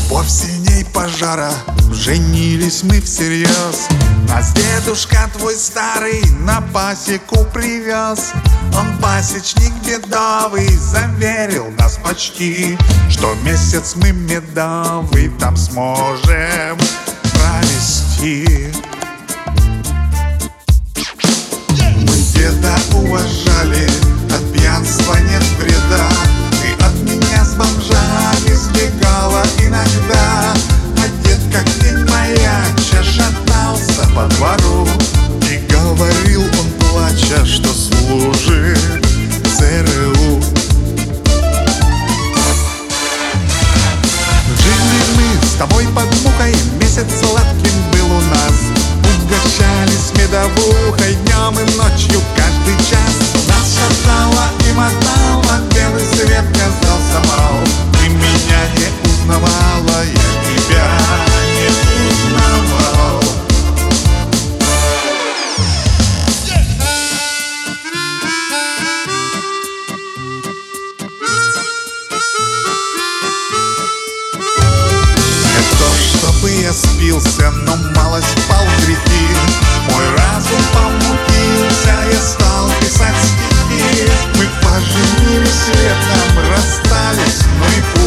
Любовь синей пожара, женились мы всерьез. Нас дедушка твой старый на пасеку привез. Он пасечник бедовый, заверил нас почти, что месяц мы медовый там сможем провести. Мы деда уважали, от пьянства нет вреда. Ты от меня с бомжами сбегала иногда, а дед как тень маяча шатался по двору. И говорил он, плача, что служит ЦРУ. Жили мы с тобой под мухой, месяц сладким был у нас. Угощались медовухой днем и ночью каждый час. Нас шатало и мотало, белый свет казался мал. Ты меня не узнавала, я тебя не узнавал. Не то чтобы я спился, но малость впал в грехи. Мой разум помутился, я стал писать стихи. Мы поженились летом, расстались, ну и